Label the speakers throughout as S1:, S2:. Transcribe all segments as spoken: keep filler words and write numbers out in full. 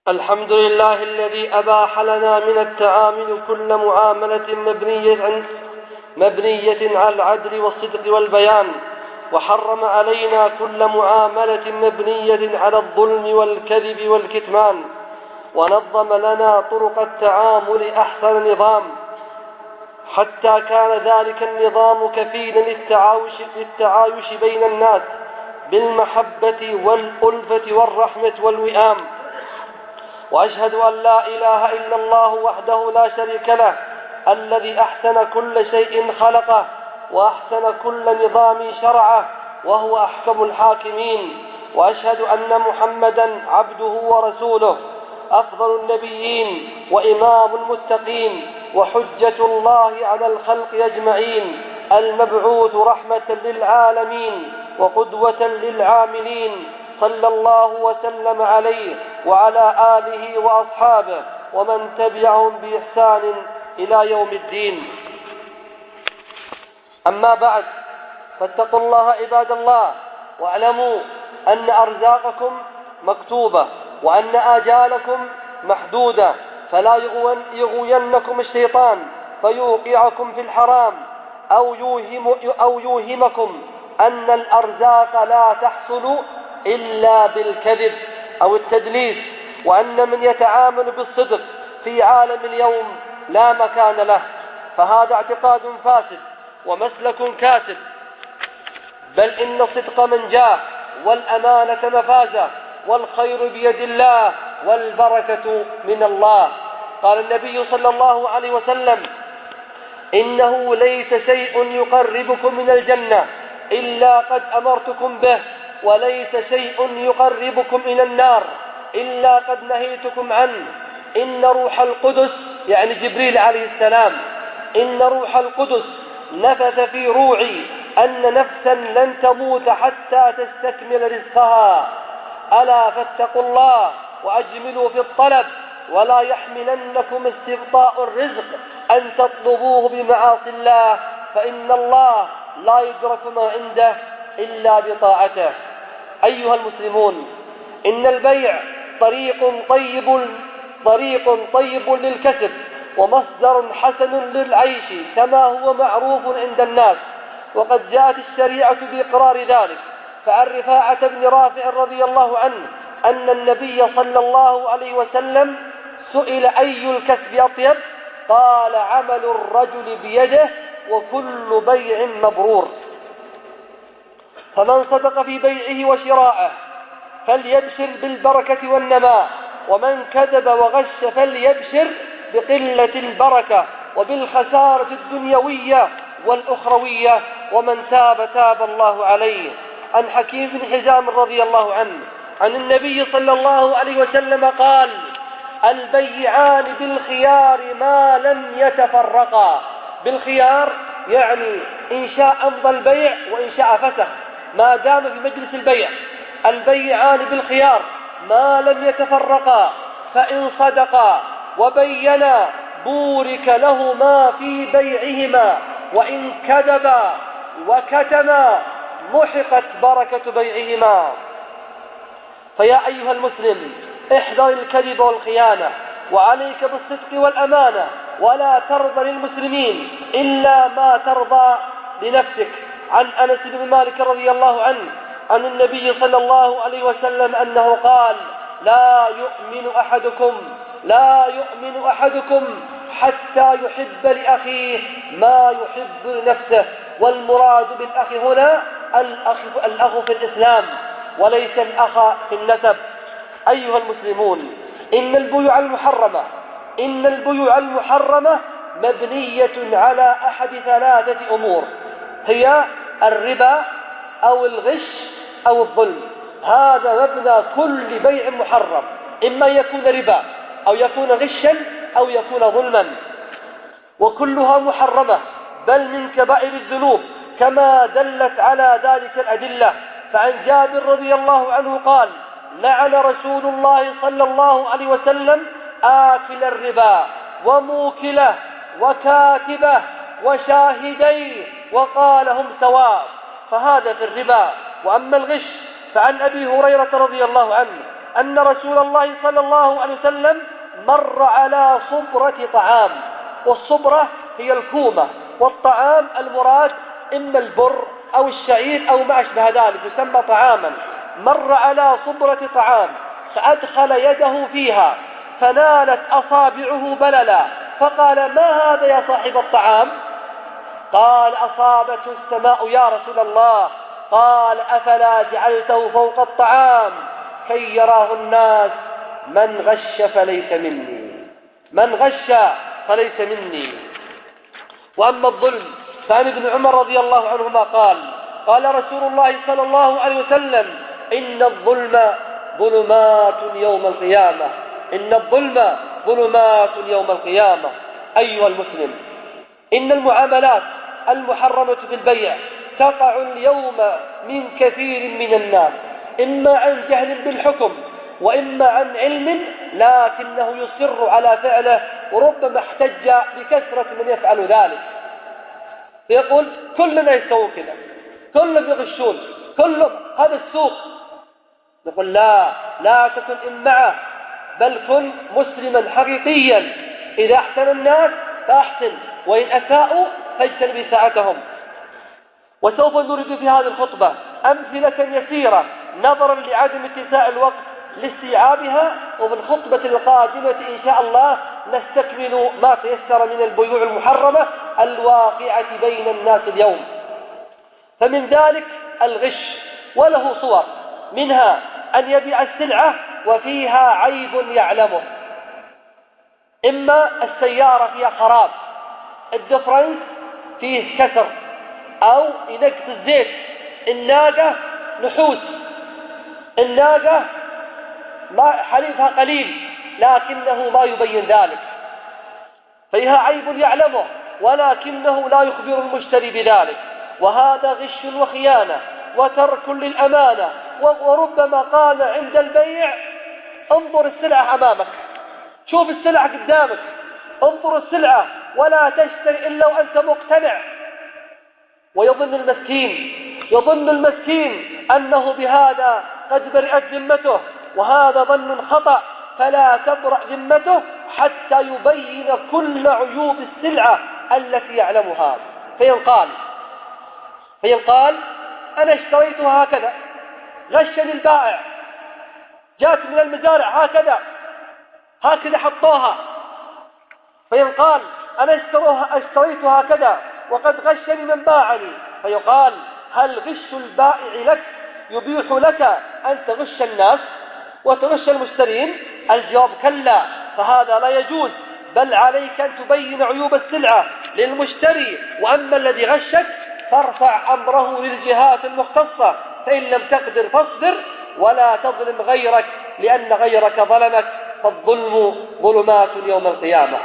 S1: الحمد لله الذي أباح لنا من التعامل كل معاملة مبنية, مبنية على العدل والصدق والبيان، وحرم علينا كل معاملة مبنية على الظلم والكذب والكتمان، ونظم لنا طرق التعامل أحسن نظام، حتى كان ذلك النظام كفيلا للتعايش, للتعايش بين الناس بالمحبة والألفة والرحمة والوئام. وأشهد أن لا إله إلا الله وحده لا شريك له، الذي أحسن كل شيء خلقه وأحسن كل نظام شرعه، وهو أحكم الحاكمين. وأشهد أن محمدا عبده ورسوله، أفضل النبيين وإمام المتقين وحجة الله على الخلق أجمعين، المبعوث رحمة للعالمين وقدوة للعاملين، صلى الله وسلم عليه وعلى آله وأصحابه ومن تبعهم بإحسان إلى يوم الدين. أما بعد، فاتقوا الله عباد الله، واعلموا أن أرزاقكم مكتوبة وأن آجالكم محدودة، فلا يغوينكم الشيطان فيوقعكم في الحرام أو, يوهم أو يوهمكم أن الأرزاق لا تحصل إلا بالكذب أو التدليس، وأن من يتعامل بالصدق في عالم اليوم لا مكان له، فهذا اعتقاد فاسد ومسلك كاسد، بل إن الصدق منجاه والأمانة مفازة والخير بيد الله والبركة من الله. قال النبي صلى الله عليه وسلم: إنه ليس شيء يقربكم من الجنة إلا قد أمرتكم به، وليس شيء يقربكم إلى النار إلا قد نهيتكم عنه. إن روح القدس، يعني جبريل عليه السلام، إن روح القدس نفث في روعي أن نفسا لن تموت حتى تستكمل رزقها، ألا فاتقوا الله وأجملوا في الطلب، ولا يحملنكم استبطاء الرزق أن تطلبوه بمعاصي الله، فإن الله لا يدرك ما عنده إلا بطاعته. أيها المسلمون، إن البيع طريق طيب طريق طيب للكسب ومصدر حسن للعيش كما هو معروف عند الناس، وقد جاءت الشريعة بإقرار ذلك. فعن رفاعة بن رافع رضي الله عنه أن النبي صلى الله عليه وسلم سئل: أي الكسب أطيب؟ قال: عمل الرجل بيده، وكل بيع مبرور. فمن صدق في بيعه وشرائه فليبشر بالبركة والنماء، ومن كذب وغش فليبشر بقلة البركة وبالخسارة الدنيوية والأخروية، ومن تاب تاب الله عليه. عن حكيم بن حزام رضي الله عنه عن النبي صلى الله عليه وسلم قال: البيعان بالخيار ما لم يتفرقا. بالخيار يعني إن شاء أمضى البيع وإن شاء فسخ، ما دام في مجلس البيع. البيعان بالخيار ما لم يتفرقا، فإن صدقا وبينا بورك لهما في بيعهما، وإن كذبا وكتما محقت بركة بيعهما. فيا أيها المسلم، احذر الكذب والخيانة، وعليك بالصدق والأمانة، ولا ترضى للمسلمين إلا ما ترضى لنفسك. عن أنس بن مالك رضي الله عنه عن النبي صلى الله عليه وسلم أنه قال: لا يؤمن أحدكم لا يؤمن أحدكم حتى يحب لأخيه ما يحب لنفسه. والمراد بالأخ هنا الأخ, الأخ في الإسلام، وليس الأخ في النسب. أيها المسلمون، إن البيوع المحرمة إن البيوع المحرمة مبنية على أحد ثلاثة أمور، هي الربا أو الغش أو الظلم. هذا مبنى كل بيع محرم، إما يكون ربا أو يكون غشا أو يكون ظلما، وكلها محرمة، بل من كبائر الذنوب كما دلت على ذلك الأدلة. فعن جابر رضي الله عنه قال: لعن رسول الله صلى الله عليه وسلم آكل الربا وموكله وكاتبه وشاهديه، وقال: هم سواء. فهذا في الربا. وأما الغش فعن أبي هريرة رضي الله عنه أن رسول الله صلى الله عليه وسلم مر على صبرة طعام، والصبرة هي الكومة، والطعام المراد إما البر أو الشعير أو ما أشبه ذلك يسمى طعاما. مر على صبرة طعام فأدخل يده فيها فنالت أصابعه بللا، فقال: ما هذا يا صاحب الطعام؟ قال: أصابته السماء يا رسول الله. قال: أفلا جعلته فوق الطعام كي يراه الناس؟ من غش فليس مني، من غش فليس مني. وأما الظلم فعن ابن عمر رضي الله عنهما قال: قال رسول الله صلى الله عليه وسلم: إن الظلم ظلمات يوم القيامة، إن الظلم ظلمات يوم القيامة. أيها المسلم، إن المعاملات المحرمة في البيع تقع اليوم من كثير من الناس، إما عن جهل بالحكم وإما عن علم، لكنه يصر على فعله، وربما احتج بكثرة من يفعل ذلك، يقول: كلنا يسوون كذا، كلهم يغشون، كلهم هذا السوق. نقول: لا، لا تكن إن معه، بل كن مسلما حقيقيا. إذا أحسن الناس فأحسن، وإن أساءوا فاجتنب ساعتهم. وسوف نريد في هذه الخطبة أمثلة يسيرة نظرا لعدم اتساع الوقت لاستيعابها، وفي الخطبة القادمة إن شاء الله نستكمل ما تيسر من البيوع المحرمة الواقعة بين الناس اليوم. فمن ذلك الغش، وله صور، منها أن يبيع السلعة وفيها عيب يعلمه، إما السيارة فيها خراب، الدفرنس فيه كسر، أو ينقص الزيت، الناقة نحوس، الناقة ما حليفها قليل لكنه ما يبين ذلك، فيها عيب يعلمه ولكنه لا يخبر المشتري بذلك، وهذا غش وخيانة وترك للأمانة. وربما قال عند البيع: انظر السلعة أمامك، شوف السلعة قدامك، انظر السلعة ولا تشتري إلا وأنت مقتنع. ويظن المسكين يظن المسكين أنه بهذا قد برئت ذمته، وهذا ظن خطأ، فلا تبرأ ذمته حتى يبين كل عيوب السلعة التي يعلمها. فينقال فينقال أنا اشتريتها هكذا، غشني البائع، جاءت من المزارع هكذا هكذا حطوها. فينقال أنا اشتريتها هكذا وقد غشني من باعني. فيقال: هل غش البائع لك يبيح لك أن تغش الناس وتغش المشترين؟ الجواب: كلا، فهذا لا يجوز، بل عليك أن تبين عيوب السلعة للمشتري. وأما الذي غشك فارفع أمره للجهات المختصة، فإن لم تقدر فاصبر ولا تظلم غيرك، لأن غيرك ظلمك، فالظلم ظلمات يوم القيامة.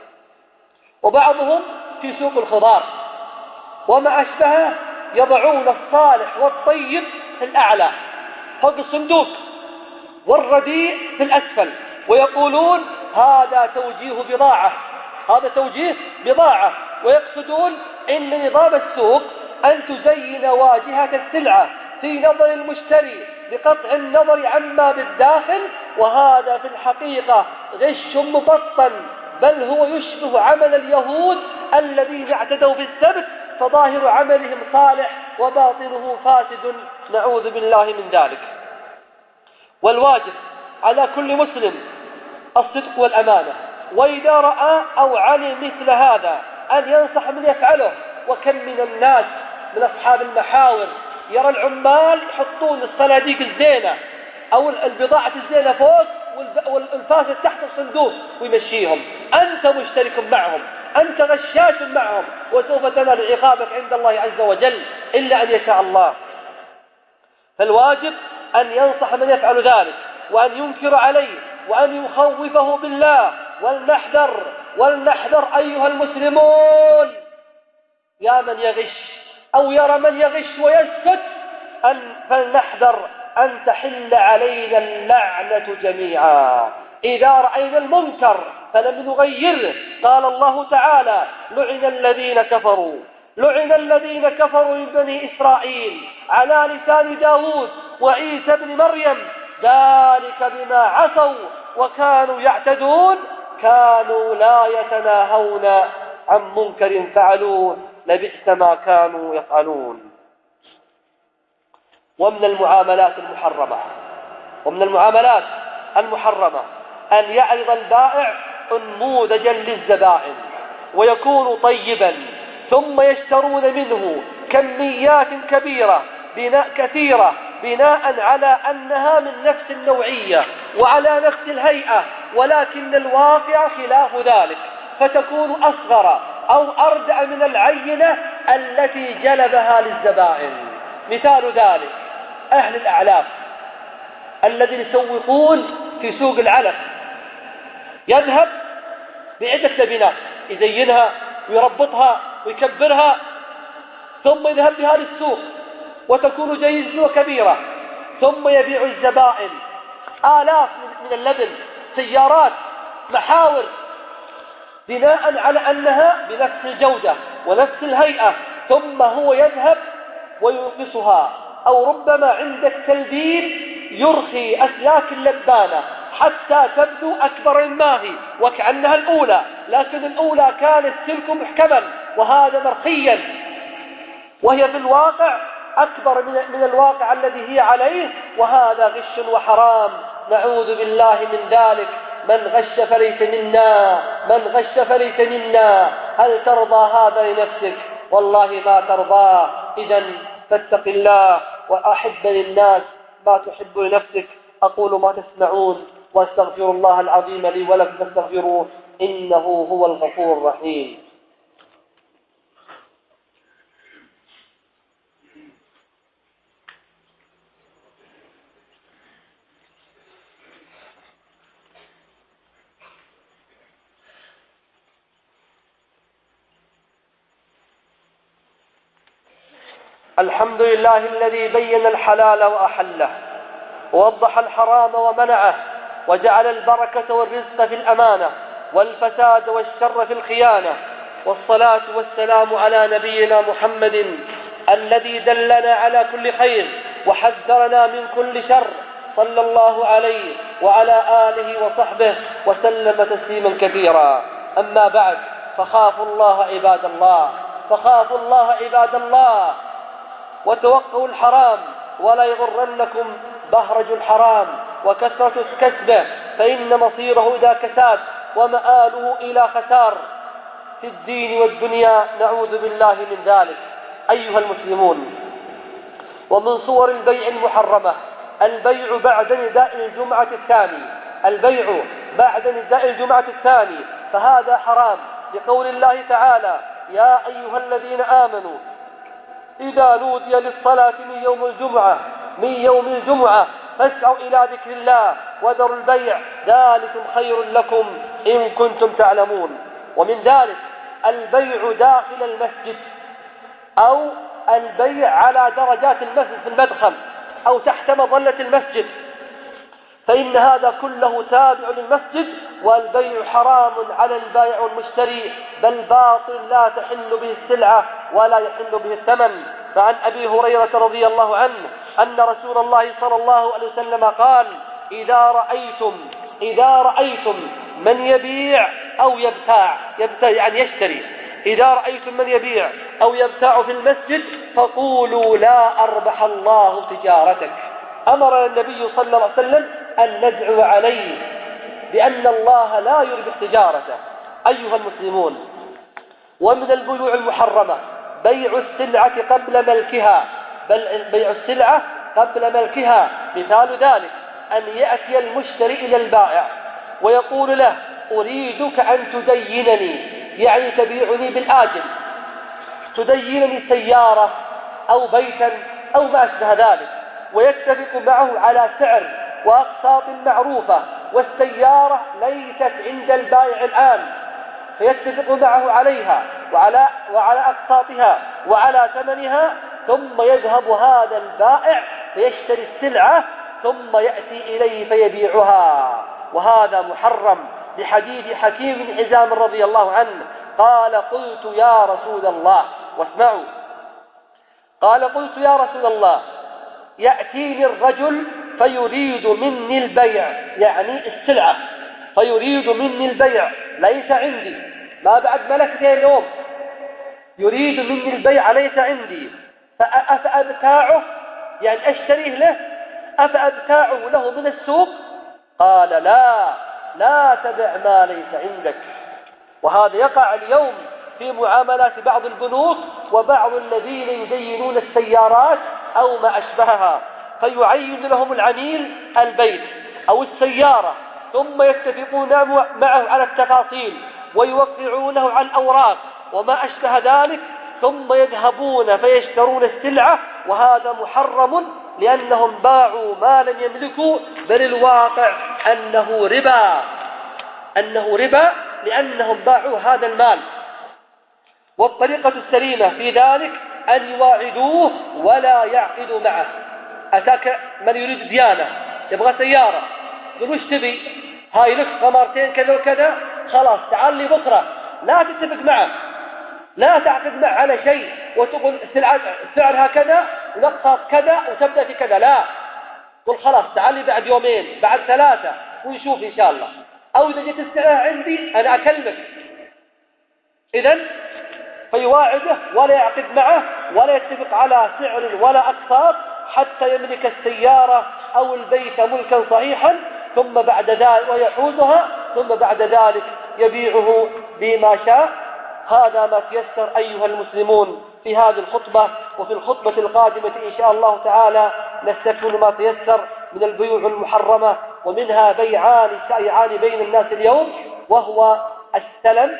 S1: وبعضهم في سوق الخضار وما أشبهه يضعون الصالح والطيب في الأعلى فوق الصندوق، والرديء في الأسفل، ويقولون: هذا توجيه بضاعة، هذا توجيه بضاعة. ويقصدون إن نظام السوق أن تزين واجهة السلعة في نظر المشتري بقطع النظر عما بالداخل، وهذا في الحقيقة غش مبطن، بل هو يشبه عمل اليهود الذين اعتدوا بالسبت، فظاهر عملهم صالح وباطنه فاسد، نعوذ بالله من ذلك. والواجب على كل مسلم الصدق والأمانة، وإذا رأى أو علم مثل هذا أن ينصح من يفعله. وكم من الناس من أصحاب المحاور يرى العمال يحطون الصناديق الزينة أو البضاعة الزينة فوق والفاسد تحت الصندوق ويمشيهم. أنت مشترك معهم، أنت غشاش معهم، وسوف تنال عقابك عند الله عز وجل إلا أن يشاء الله. فالواجب أن ينصح من يفعل ذلك، وأن ينكر عليه، وأن يخوفه بالله. ولنحذر ولنحذر أيها المسلمون، يا من يغش أو يرى من يغش ويسكت، أن فلنحذر أن تحل علينا اللعنة جميعا إذا رأينا المنكر فلم نغيره. قال الله تعالى: لعن الذين كفروا لعن الذين كفروا من بني إسرائيل على لسان داود وعيسى بن مريم ذلك بما عصوا وكانوا يعتدون كانوا لا يتناهون عن منكر فعلوه لبئس ما كانوا يفعلون. ومن المعاملات المحرمة ومن المعاملات المحرمة أن يعرض البائع نموذجا للزبائن ويكون طيبا ثم يشترون منه كميات كبيرة بناء كثيرة بناء على أنها من نفس النوعية وعلى نفس الهيئة، ولكن الواقع خلاف ذلك، فتكون أصغر أو أردأ من العينة التي جلبها للزبائن. مثال ذلك أهل الأعلاف الذين يسوقون في سوق العلف، يذهب بعدة لبنات يزينها ويربطها ويكبرها ثم يذهب بها للسوق وتكون جيدة وكبيرة، ثم يبيع الزبائن آلاف من اللبن، سيارات، محاور، بناء على أنها بنفس الجودة ونفس الهيئة، ثم هو يذهب وينقصها، أو ربما عند التلبين يرخي أسلاك اللبانة حتى تبدو أكبر مما هي وكأنها الأولى، لكن الأولى كانت تلك محكما وهذا مرخيا، وهي في الواقع أكبر من الواقع الذي هي عليه، وهذا غش وحرام، نعوذ بالله من ذلك. من غش فليس منا، من غش فليس منا. هل ترضى هذا لنفسك؟ والله ما ترضاه. إذن فاتق الله وأحب للناس ما تحب لنفسك. أقول ما تسمعون واستغفر الله العظيم لي ولكم فاستغفروه إنه هو الغفور الرحيم. الحمد لله الذي بين الحلال وأحله ووضح الحرام ومنعه وجعل البركة والرزق في الأمانة والفساد والشر في الخيانة، والصلاة والسلام على نبينا محمد الذي دلنا على كل خير وحذرنا من كل شر، صلى الله عليه وعلى آله وصحبه وسلم تسليما كثيرا. أما بعد، فخافوا الله عباد الله، فخافوا الله عباد الله وتوقوا الحرام، ولا يغرنكم بهرج الحرام وكثرة كسبه، فإن مصيره إلى كساد ومآله إلى خسار في الدين والدنيا، نعوذ بالله من ذلك. أيها المسلمون، ومن صور البيع المحرمة البيع بعد نداء الجمعة الثاني، البيع بعد نداء الجمعة الثاني فهذا حرام، لقول الله تعالى: يا أيها الذين آمنوا إذا نودي للصلاة من يوم الجمعة من يوم الجمعة فاسعوا إلى ذكر الله وذروا البيع ذلكم خير لكم إن كنتم تعلمون. ومن ذلك البيع داخل المسجد، أو البيع على درجات المسجد في المدخل أو تحت مظلة المسجد، فإن هذا كله تابع للمسجد، والبيع حرام على البائع والمشتري، بل باطل لا تحل به السلعة ولا يحل به الثمن. فعن أبي هريرة رضي الله عنه أن رسول الله صلى الله عليه وسلم قال: إذا رأيتم إذا رأيتم من يبيع أو يبتاع يبتاع يعني يشتري إذا رأيتم من يبيع أو يبتاع في المسجد فقولوا: لا أربح الله تجارتك. أمر النبي صلى الله عليه وسلم أن ندعو عليه بأن الله لا يربح تجارته. أيها المسلمون، ومن البيوع المحرمة بيع السلعة قبل ملكها، بل بيع السلعة قبل ملكها. مثال ذلك أن يأتي المشتري إلى البائع ويقول له: أريدك أن تدينني، يعني تبيعني بالآجل، تدينني سيارة أو بيتا أو ما أشبه ذلك، ويتفق معه على سعر وأقساط معروفة، والسيارة ليست عند البائع الآن، فيتفق معه عليها وعلى, وعلى أقساطها وعلى ثمنها، ثم يذهب هذا البائع فيشتري السلعة ثم يأتي إليه فيبيعها، وهذا محرم، لحديث حكيم بن حزام رضي الله عنه قال: قلت يا رسول الله، واسمعوا، قال: قلت يا رسول الله، يأتيني الرجل فيريد مني البيع، يعني السلعة، فيريد مني البيع ليس عندي، ما بعد ملكته اليوم، يريد مني البيع ليس عندي، فأبتاعه يعني أشتريه له، أفأبتاعه له من السوق؟ قال لا، لا تبع ما ليس عندك. وهذا يقع اليوم في معاملات بعض البنوك وبعض الذين يزينون السيارات أو ما أشبهها، فيعين لهم العميل البيت أو السيارة، ثم يتفقون معه على التفاصيل ويوقعونه على الأوراق وما أشبه ذلك، ثم يذهبون فيشترون السلعة، وهذا محرم لأنهم باعوا ما لم يملكوا، بل الواقع أنه ربا، أنه ربا لأنهم باعوا هذا المال. والطريقة السليمة في ذلك أن يواعدوه ولا يعقدوا معه. أتاك من يريد ديانة يبغى سيارة، يقول وش تبي؟ هاي لك قمرتين كذا وكذا، خلاص تعال لي بكرة، لا تتفق معه، لا تعقد معه على شيء وتقول سعرها كذا ونقصها كذا وتبدأ في كذا، لا، قل خلاص تعال لي بعد يومين بعد ثلاثة ونشوف إن شاء الله، أو إذا جيت السعر عندي أنا أكلمك. إذن فيواعده ولا يعقد معه ولا يتفق على سعر ولا أقساط حتى يملك السيارة أو البيت ملكا صحيحا، ثم بعد ذلك ويحوزها، ثم بعد ذلك يبيعه بما شاء. هذا ما تيسر أيها المسلمون في هذه الخطبة، وفي الخطبة القادمة إن شاء الله تعالى نستكمل ما تيسر من البيوع المحرمة، ومنها بيعان شائعان بين الناس اليوم، وهو السلم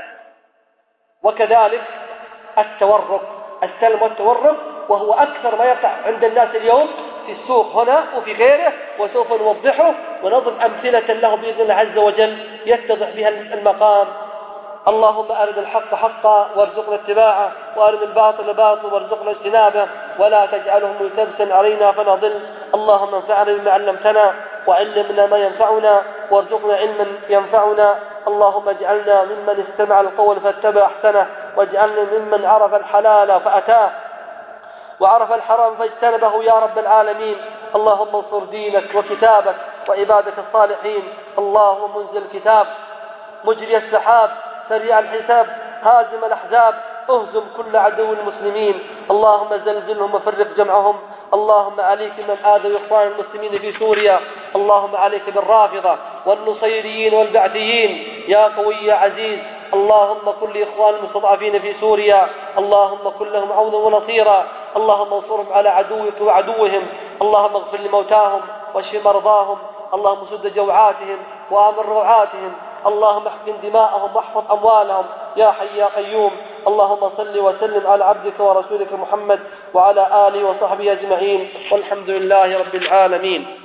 S1: وكذلك التورق. السلم والتورق وهو أكثر ما يقع عند الناس اليوم في السوق هنا وفي غيره، وسوف نوضحه ونضرب أمثلة له بإذن الله عز وجل يتضح بها المقام. اللهم أرنا الحق حقا وارزقنا اتباعه، وأرنا الباطل باطلا وارزقنا اجتنابه، ولا تجعله ملتبسا علينا فنضل. اللهم انفعنا بما علمتنا وعلمنا ما ينفعنا وارزقنا علما ينفعنا. اللهم اجعلنا ممن استمع القول فاتبع احسنه، واجعلنا ممن عرف الحلال فأتاه وعرف الحرام فاجتنبه يا رب العالمين. اللهم انصر دينك وكتابك وعبادك الصالحين. اللهم منزل الكتاب مجري السحاب سريع الحساب هازم الأحزاب اهزم كل عدو المسلمين. اللهم زلزلهم وفرق جمعهم. اللهم عليك من آذى إخوان المسلمين في سوريا. اللهم عليك بالرافضة والنصيريين والبعثيين يا قوي يا عزيز. اللهم كن لإخوان المستضعفين في سوريا، اللهم كن لهم عونا ونصيرا. اللهم انصرهم على عدوك وعدوهم. اللهم اغفر لموتاهم واشف مرضاهم. اللهم سد جوعاتهم وآمن روعاتهم. اللهم احقن دماءهم واحفظ أموالهم يا حي يا قيوم. اللهم صل وسلم على عبدك ورسولك محمد وعلى آله وصحبه أجمعين، والحمد لله رب العالمين.